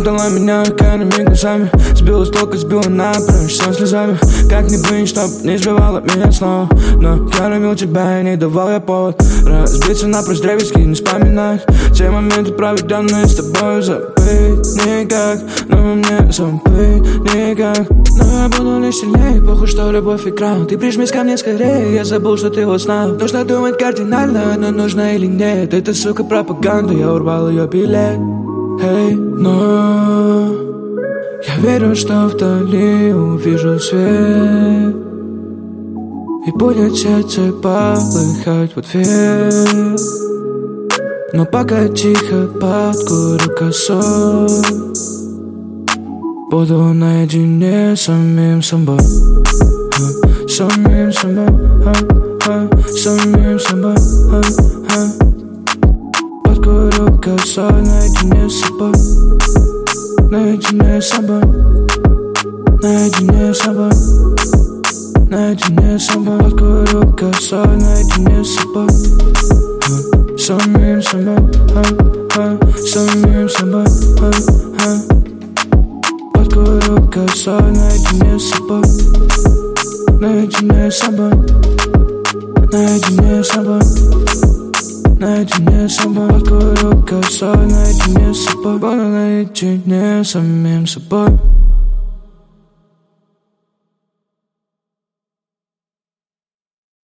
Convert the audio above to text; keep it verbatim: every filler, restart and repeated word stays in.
Опутала меня карными глазами, сбила с толка, сбила напрочь сон слезами. Как не быть, чтоб не сбивала меня снова. Но я любил тебя и не давал я повод разбиться напрочь древески, не вспоминать те моменты, проведенные с тобой. Забыть никак, но мне забыть никак. Но я буду лишь сильнее, похуй, что любовь игра. Ты прижмись ко мне скорее, я забыл, что ты вот знал. Нужно думать кардинально, но нужно или нет. Это, сука, пропаганда, я урвал ее билет. Эй, но я верю, что вдали увижу свет, и будет сердце полыхать в ответ. Но пока тихо подкурю косой, буду наедине с самим собой. Самим собой, самим собой. Подкурю косой наедине с собой. Наедине с собой. Наедине с собой. Наедине с собой. Подкурю косой наедине с собой. Самим собой. Самим собой. Подкурю косой наедине с собой. Наедине с собой. Наедине с собой. Наедине с собой. Подкурю косой наедине с собой. Буду наедине с самим собой.